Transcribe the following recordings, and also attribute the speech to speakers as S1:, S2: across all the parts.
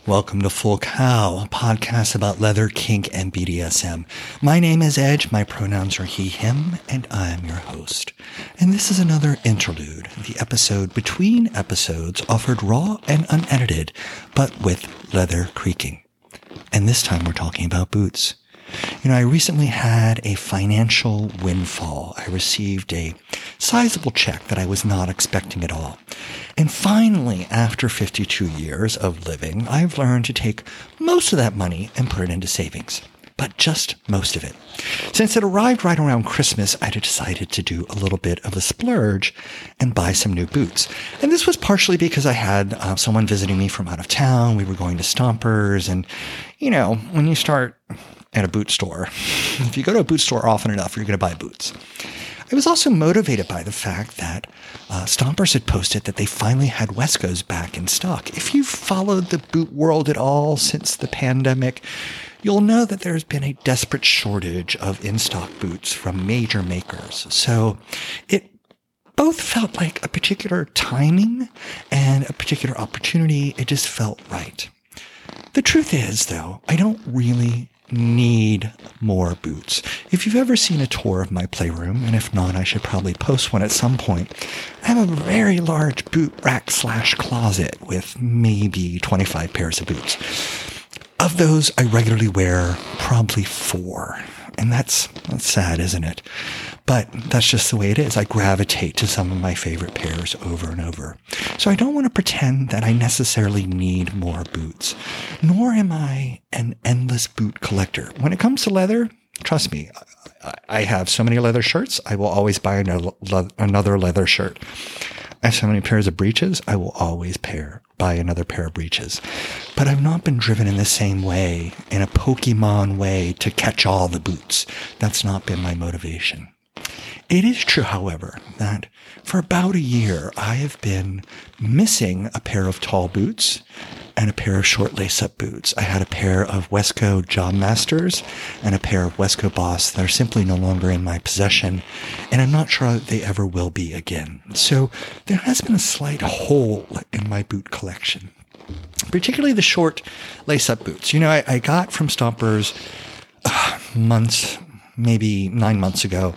S1: Welcome to Full Cow, a podcast about leather, kink, and BDSM. My name is Edge, my pronouns are he, him, and I am your host. And this is another interlude, the episode between episodes offered raw and unedited, but with leather creaking. And this time we're talking about boots. I recently had a financial windfall. I received a sizable check that I was not expecting at all. And finally, after 52 years of living, I've learned to take most of that money and put it into savings. But just most of it. Since it arrived right around Christmas, I decided to do a little bit of a splurge and buy some new boots. And this was partially because I had someone visiting me from out of town. We were going to Stompers. And, when you start at a boot store, if you go to a boot store often enough, you're going to buy boots. I was also motivated by the fact that Stompers had posted that they finally had Wescos back in stock. If you've followed the boot world at all since the pandemic, you'll know that there's been a desperate shortage of in-stock boots from major makers. So it both felt like a particular timing and a particular opportunity. It just felt right. The truth is, though, I don't really need more boots. If you've ever seen a tour of my playroom, and if not, I should probably post one at some point, I have a very large boot rack / closet with maybe 25 pairs of boots. Of those, I regularly wear probably 4. And that's sad, isn't it? But that's just the way it is. I gravitate to some of my favorite pairs over and over. So I don't want to pretend that I necessarily need more boots, nor am I an endless boot collector. When it comes to leather, trust me, I have so many leather shirts, I will always buy another leather shirt. I have so many pairs of breeches, I will always buy another pair of breeches. But I've not been driven in the same way, in a Pokemon way, to catch all the boots. That's not been my motivation. It is true, however, that for about a year, I have been missing a pair of tall boots and a pair of short lace-up boots. I had a pair of Wesco Job Masters and a pair of Wesco Boss that are simply no longer in my possession, and I'm not sure they ever will be again. So there has been a slight hole in my boot collection, particularly the short lace-up boots. I got from Stompers maybe 9 months ago,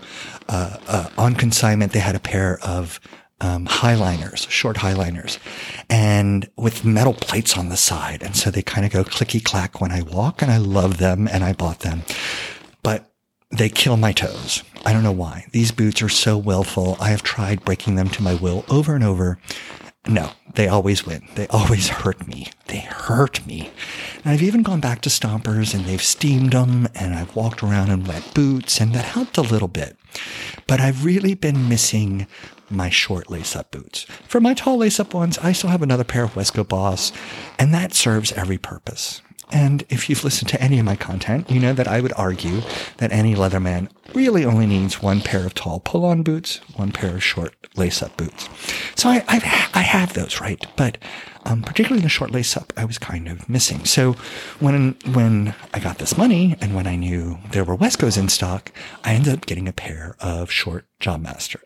S1: on consignment, they had a pair of highliners, short highliners, and with metal plates on the side. And so they kind of go clicky clack when I walk, and I love them, and I bought them. But they kill my toes. I don't know why. These boots are so willful. I have tried breaking them to my will over and over. No, they always win. They always hurt me. They hurt me. And I've even gone back to Stompers and they've steamed them, and I've walked around in wet boots, and that helped a little bit. But I've really been missing my short lace-up boots. For my tall lace-up ones, I still have another pair of Wesco Boss, and that serves every purpose. And if you've listened to any of my content, you know that I would argue that any Leatherman really only needs one pair of tall pull-on boots, one pair of short lace-up boots. So I have those, right? But particularly the short lace-up, I was kind of missing. So when I got this money and when I knew there were Wescos in stock, I ended up getting a pair of short short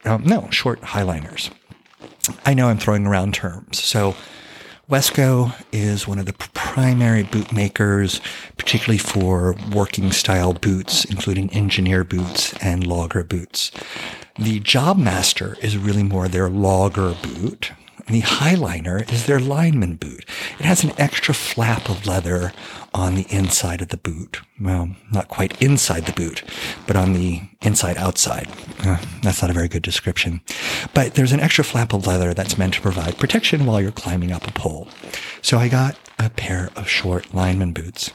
S1: highliners. I know I'm throwing around terms. So Wesco is one of the primary boot makers, particularly for working style boots, including engineer boots and logger boots. The Job Master is really more their logger boot. And the Highliner is their lineman boot. It has an extra flap of leather on the inside of the boot. Well, not quite inside the boot, but on the inside outside. That's not a very good description. But there's an extra flap of leather that's meant to provide protection while you're climbing up a pole. So I got a pair of short lineman boots.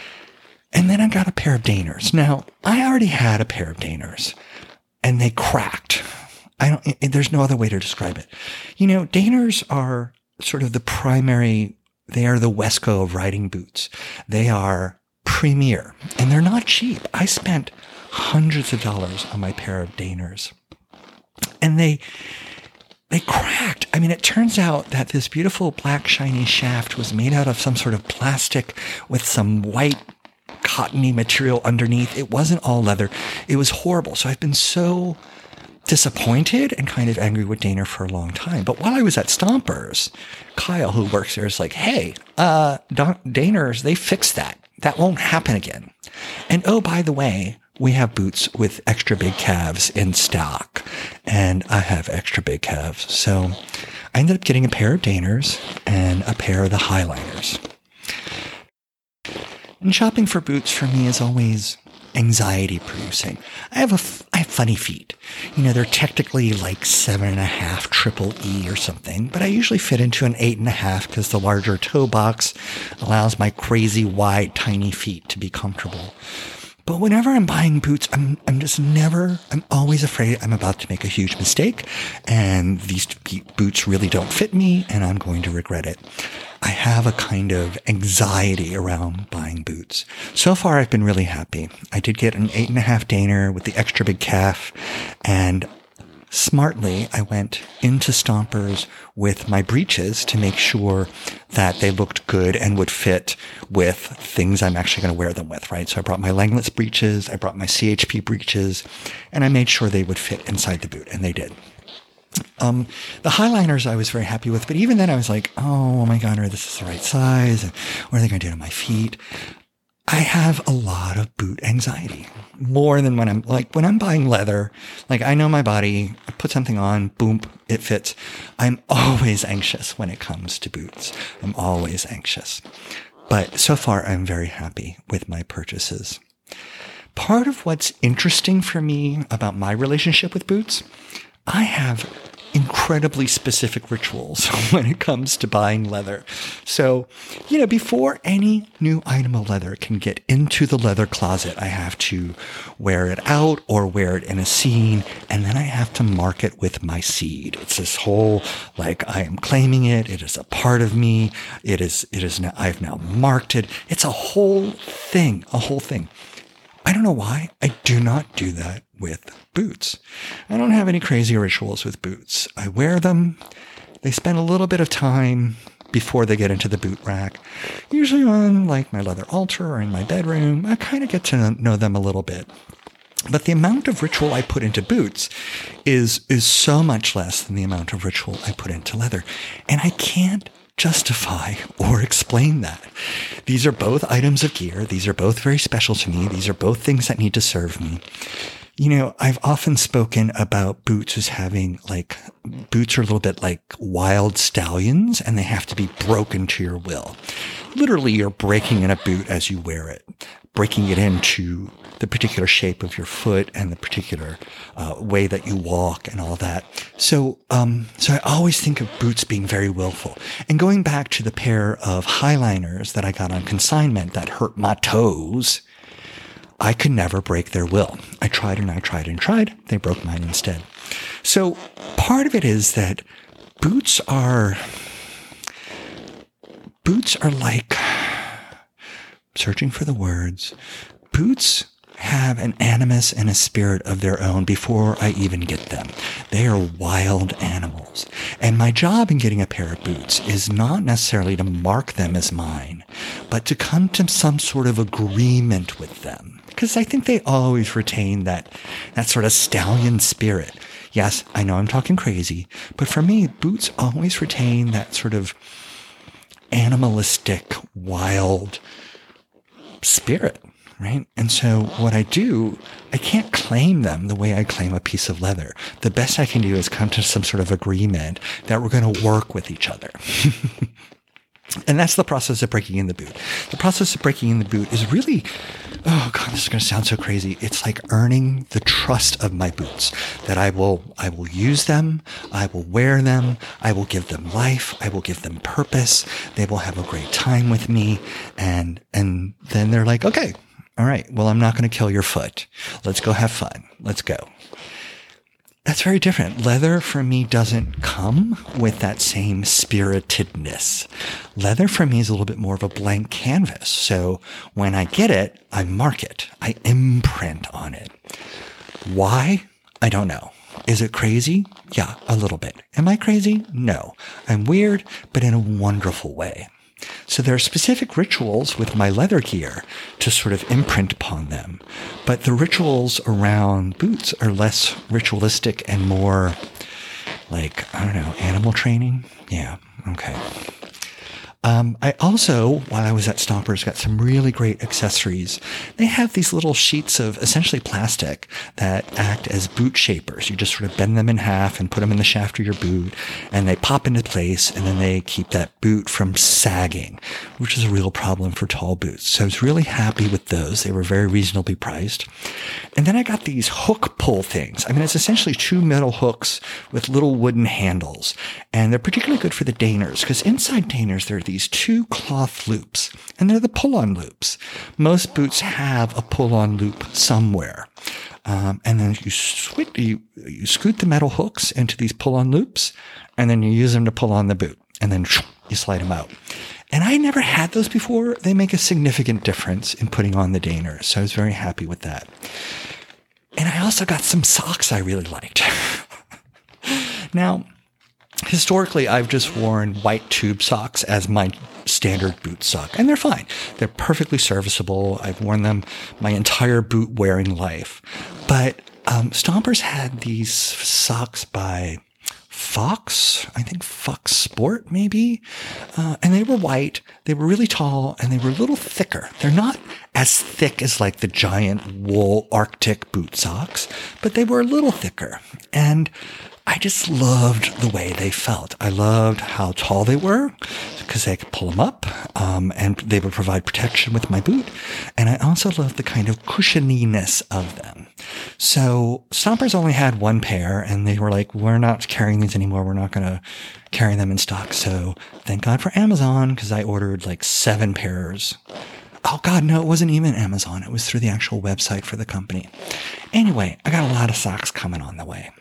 S1: And then I got a pair of Dainers. Now, I already had a pair of Dainers, and they cracked. There's no other way to describe it. Dainers are sort of the primary, they are the Wesco of riding boots. They are premier, and they're not cheap. I spent hundreds of dollars on my pair of Dainers, and they cracked. It turns out that this beautiful black shiny shaft was made out of some sort of plastic with some white cottony material underneath. It wasn't all leather. It was horrible. So I've been so disappointed and kind of angry with Daner for a long time. But while I was at Stompers, Kyle, who works there, is like, hey, Daners, they fixed that. That won't happen again. And oh, by the way, we have boots with extra big calves in stock. And I have extra big calves. So I ended up getting a pair of Daners and a pair of the Highliners. And shopping for boots for me is always anxiety producing. I have funny feet. They're technically like 7.5 triple E or something, but I usually fit into an 8.5 because the larger toe box allows my crazy wide, tiny feet to be comfortable. But whenever I'm buying boots, I'm always afraid I'm about to make a huge mistake and these boots really don't fit me and I'm going to regret it. I have a kind of anxiety around buying boots. So far, I've been really happy. I did get an 8.5 Daner with the extra big calf, and smartly, I went into Stompers with my breeches to make sure that they looked good and would fit with things I'm actually going to wear them with, right? So I brought my Langless breeches, I brought my CHP breeches, and I made sure they would fit inside the boot, and they did. The Highliners I was very happy with, but even then I was like, oh my God, this is the right size. And what are they going to do to my feet? I have a lot of boot anxiety, more than when I'm buying leather, like I know my body, I put something on, boom, it fits. I'm always anxious when it comes to boots. I'm always anxious. But so far I'm very happy with my purchases. Part of what's interesting for me about my relationship with boots, I have incredibly specific rituals when it comes to buying leather. So, before any new item of leather can get into the leather closet, I have to wear it out or wear it in a scene, and then I have to mark it with my seed. It's this whole, I am claiming it. It is a part of me. It is now, I've now marked it. It's a whole thing. I don't know why I do not do that with boots. I don't have any crazy rituals with boots. I wear them. They spend a little bit of time before they get into the boot rack, usually on my leather altar or in my bedroom. I kind of get to know them a little bit. But the amount of ritual I put into boots is so much less than the amount of ritual I put into leather. And I can't justify or explain that. These are both items of gear. These are both very special to me. These are both things that need to serve me. I've often spoken about boots as having boots are a little bit like wild stallions and they have to be broken to your will. Literally, you're breaking in a boot as you wear it, breaking it into the particular shape of your foot and the particular way that you walk and all that. So I always think of boots being very willful. And going back to the pair of Highliners that I got on consignment that hurt my toes, I could never break their will. I tried and I tried and tried. They broke mine instead. So part of it is that boots are like, searching for the words, boots have an animus and a spirit of their own before I even get them. They are wild animals. And my job in getting a pair of boots is not necessarily to mark them as mine, but to come to some sort of agreement with them. Because I think they always retain that sort of stallion spirit. Yes, I know I'm talking crazy, but for me, boots always retain that sort of animalistic, wild spirit. Right? And so what I do, I can't claim them the way I claim a piece of leather. The best I can do is come to some sort of agreement that we're going to work with each other. And that's the process of breaking in the boot. The process of breaking in the boot is really, oh God, this is going to sound so crazy. It's like earning the trust of my boots, that I will use them. I will wear them. I will give them life. I will give them purpose. They will have a great time with me. And then they're like, okay, all right, well, I'm not going to kill your foot. Let's go have fun. Let's go. That's very different. Leather for me doesn't come with that same spiritedness. Leather for me is a little bit more of a blank canvas. So when I get it, I mark it. I imprint on it. Why? I don't know. Is it crazy? Yeah, a little bit. Am I crazy? No. I'm weird, but in a wonderful way. So there are specific rituals with my leather gear to sort of imprint upon them. But the rituals around boots are less ritualistic and more like, I don't know, animal training? Yeah, okay. I also, while I was at Stompers, got some really great accessories. They have these little sheets of essentially plastic that act as boot shapers. You just sort of bend them in half and put them in the shaft of your boot, and they pop into place, and then they keep that boot from sagging, which is a real problem for tall boots. So I was really happy with those. They were very reasonably priced. And then I got these hook pull things. I mean, it's essentially two metal hooks with little wooden handles, and they're particularly good for the Dainers, because inside Dainers there are these two cloth loops, and they're the pull-on loops. Most boots have a pull-on loop somewhere. And then you scoot the metal hooks into these pull-on loops, and then you use them to pull on the boot, and then you slide them out. And I never had those before. They make a significant difference in putting on the Dainers, so I was very happy with that. And I also got some socks I really liked. Now, historically, I've just worn white tube socks as my standard boot sock, and they're fine. They're perfectly serviceable. I've worn them my entire boot wearing life. But Stompers had these socks by Fox, I think Fox Sport maybe, and they were white, they were really tall, and they were a little thicker. They're not as thick as like the giant wool Arctic boot socks, but they were a little thicker, and I just loved the way they felt. I loved how tall they were because I could pull them up, and they would provide protection with my boot. And I also loved the kind of cushioniness of them. So Stompers only had one pair, and they were like, we're not carrying these anymore. We're not going to carry them in stock. So thank God for Amazon, because I ordered like 7 pairs. Oh God, no, it wasn't even Amazon. It was through the actual website for the company. Anyway, I got a lot of socks coming on the way.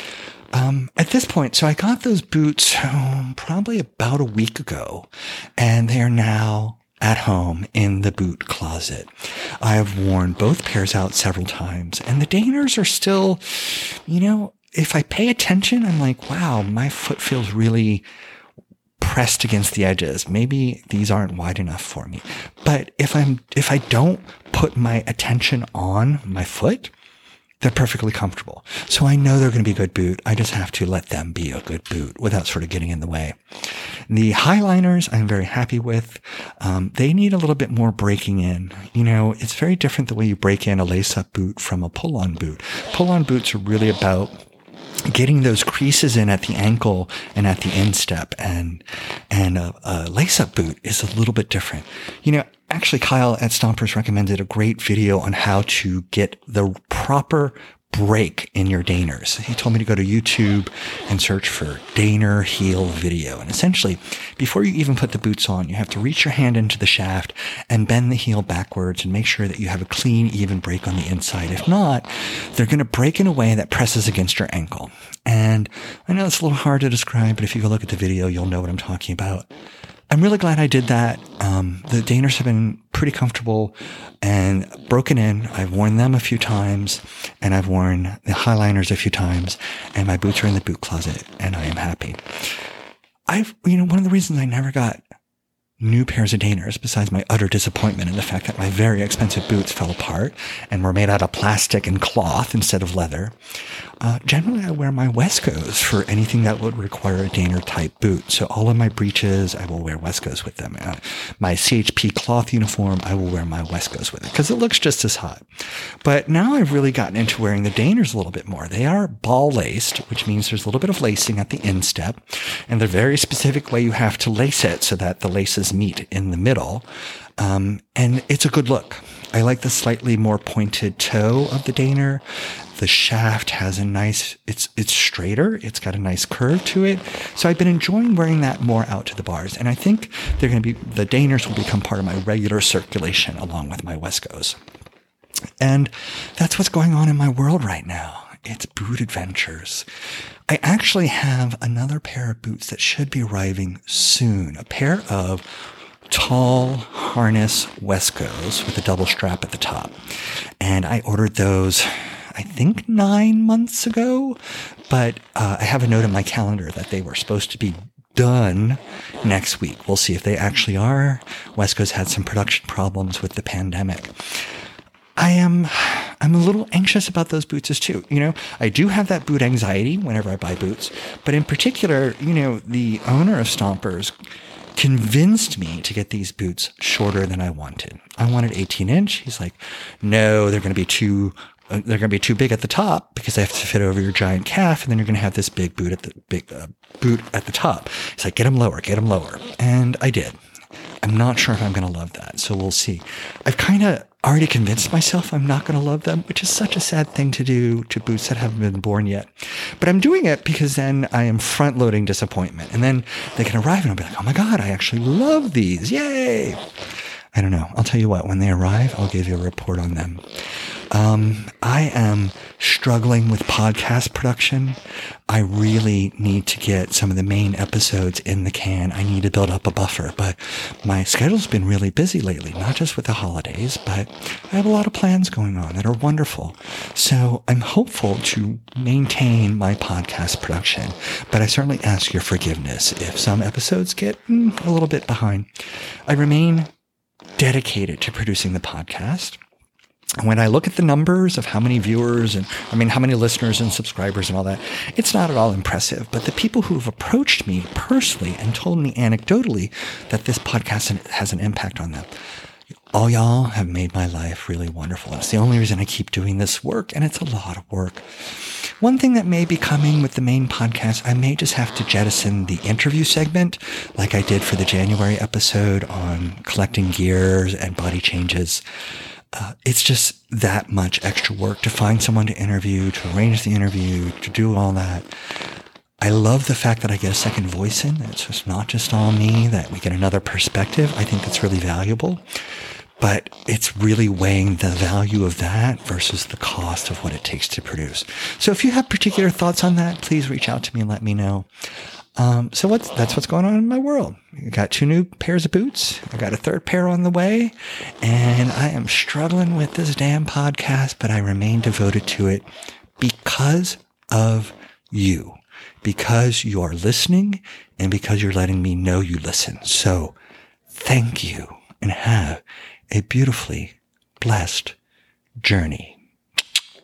S1: At this point, so I got those boots probably about a week ago, and they are now at home in the boot closet. I have worn both pairs out several times, and the Dainers are still, if I pay attention, I'm like, wow, my foot feels really pressed against the edges. Maybe these aren't wide enough for me. But if I don't put my attention on my foot, they're perfectly comfortable. So I know they're going to be a good boot. I just have to let them be a good boot without sort of getting in the way. The Highliners I'm very happy with. They need a little bit more breaking in. It's very different the way you break in a lace-up boot from a pull-on boot. Pull-on boots are really about getting those creases in at the ankle and at the instep, and a lace-up boot is a little bit different. Actually, Kyle at Stompers recommended a great video on how to get the proper break in your Dainers. He told me to go to YouTube and search for Dainer heel video. And essentially, before you even put the boots on, you have to reach your hand into the shaft and bend the heel backwards and make sure that you have a clean, even break on the inside. If not, they're going to break in a way that presses against your ankle. And I know it's a little hard to describe, but if you go look at the video, you'll know what I'm talking about. I'm really glad I did that. The Dainers have been pretty comfortable and broken in. I've worn them a few times, and I've worn the Highliners a few times, and my boots are in the boot closet, and I am happy. One of the reasons I never got new pairs of Dainers, besides my utter disappointment in the fact that my very expensive boots fell apart and were made out of plastic and cloth instead of leather. Generally, I wear my Wescos for anything that would require a Dainer type boot. So all of my breeches, I will wear Wescos with them. My CHP cloth uniform, I will wear my Wescos with it because it looks just as hot. But now I've really gotten into wearing the Dainers a little bit more. They are ball laced, which means there's a little bit of lacing at the instep, and the very specific way you have to lace it so that the laces meet in the middle. And it's a good look. I like the slightly more pointed toe of the Dainer. The shaft has a nice, it's straighter. It's got a nice curve to it. So I've been enjoying wearing that more out to the bars. And I think the Dainers will become part of my regular circulation along with my Wescos. And that's what's going on in my world right now. It's boot adventures. I actually have another pair of boots that should be arriving soon. A pair of tall harness Wescos with a double strap at the top. And I ordered those, I think 9 months ago, but I have a note in my calendar that they were supposed to be done next week. We'll see if they actually are. Wesco's had some production problems with the pandemic. I'm a little anxious about those boots as too. I do have that boot anxiety whenever I buy boots, but in particular, the owner of Stompers convinced me to get these boots shorter than I wanted. I wanted 18-inch. He's like, no, they're going to be too big at the top because they have to fit over your giant calf, and then you're going to have this big boot at the top. He's like, get them lower. And I did. I'm not sure if I'm going to love that. So we'll see. I've kind of already convinced myself I'm not going to love them, which is such a sad thing to do to boots that haven't been born yet. But I'm doing it because then I am front loading disappointment. And then they can arrive and I'll be like, oh my God, I actually love these. Yay. I don't know. I'll tell you what, when they arrive, I'll give you a report on them. I am struggling with podcast production. I really need to get some of the main episodes in the can. I need to build up a buffer, but my schedule's been really busy lately, not just with the holidays, but I have a lot of plans going on that are wonderful. So I'm hopeful to maintain my podcast production, but I certainly ask your forgiveness if some episodes get a little bit behind. I remain dedicated to producing the podcast. When I look at the numbers of how many viewers how many listeners and subscribers and all that, it's not at all impressive. But the people who have approached me personally and told me anecdotally that this podcast has an impact on them, all y'all have made my life really wonderful. It's the only reason I keep doing this work, and it's a lot of work. One thing that may be coming with the main podcast, I may just have to jettison the interview segment like I did for the January episode on collecting gears and body changes. It's just that much extra work to find someone to interview, to arrange the interview, to do all that. I love the fact that I get a second voice in. It's just not just all me, that we get another perspective. I think that's really valuable. But it's really weighing the value of that versus the cost of what it takes to produce. So if you have particular thoughts on that, please reach out to me and let me know. So that's what's going on in my world. I got 2 new pairs of boots. I got a 3rd pair on the way, and I am struggling with this damn podcast, but I remain devoted to it because of you, because you are listening and because you're letting me know you listen. So thank you and have a beautifully blessed journey.